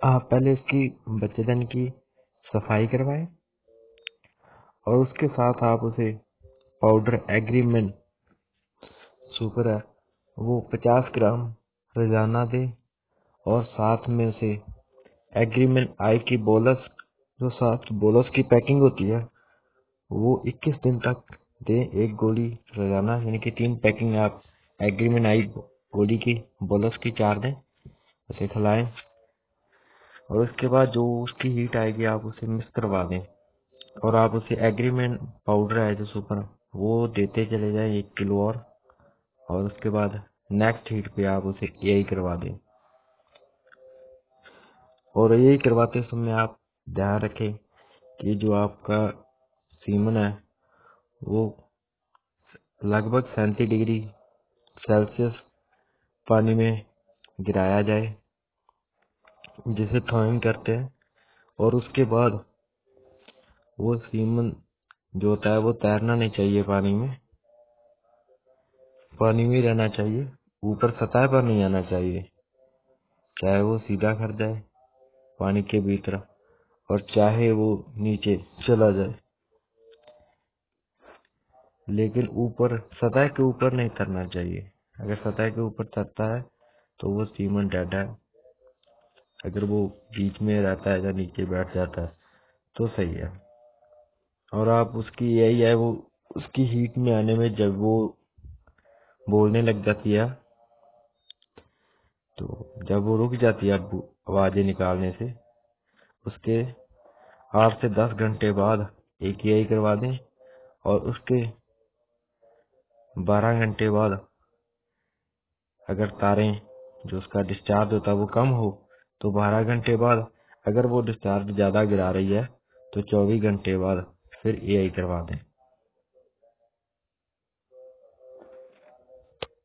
आप पहले इसकी बच्चेदान की सफाई करवाएं और उसके साथ आप उसे पाउडर एग्रीमेंट सुपर है वो 50 ग्राम रोजाना दें और साथ में उसे एग्रीमेंट आई की बोलस जो साथ बोलस की पैकिंग होती है वो 21 दिन तक दें। एक गोली रोजाना यानी कि 3 पैकिंग आप एग्रीमेंट आई गोली की बोलस की 4 दें, उसे खिलाएं और उसके बाद जो उसकी हीट आएगी आप उसे मिक्स करवा दें और आप उसे एग्रीमेंट पाउडर है जो सुपर वो देते चले जाएं 1 किलो और उसके बाद नेक्स्ट हीट पे आप उसे यही करवा दें। और यही करवाते समय आप ध्यान रखें कि जो आपका सीमन है वो लगभग 37 डिग्री सेल्सियस पानी में गिराया जाए जिसे थॉइंग कहते हैं। और उसके बाद वो सीमन जो होता है वो तैरना नहीं चाहिए, पानी में रहना चाहिए, ऊपर सतह पर नहीं आना चाहिए, चाहे वो सीधा कर जाए पानी के भीतर और चाहे वो नीचे चला जाए, लेकिन ऊपर सतह के ऊपर नहीं तरना चाहिए। अगर सतह के ऊपर तरता है तो वो सीमन डेड है, अगर वो बीच में रहता है या नीचे बैठ जाता है तो सही है। और आप उसकी यही है वो उसकी हीट में आने में जब वो बोलने लग जाती है तो जब वो रुक जाती है आवाजें निकालने से उसके 8 से 10 घंटे बाद एक यही करवा दें और उसके 12 घंटे बाद अगर तारें जो उसका डिस्चार्ज होता है वो कम हो तो 12 घंटे बाद, अगर वो डिस्चार्ज ज्यादा गिरा रही है तो 24 घंटे बाद फिर यही करवा दें।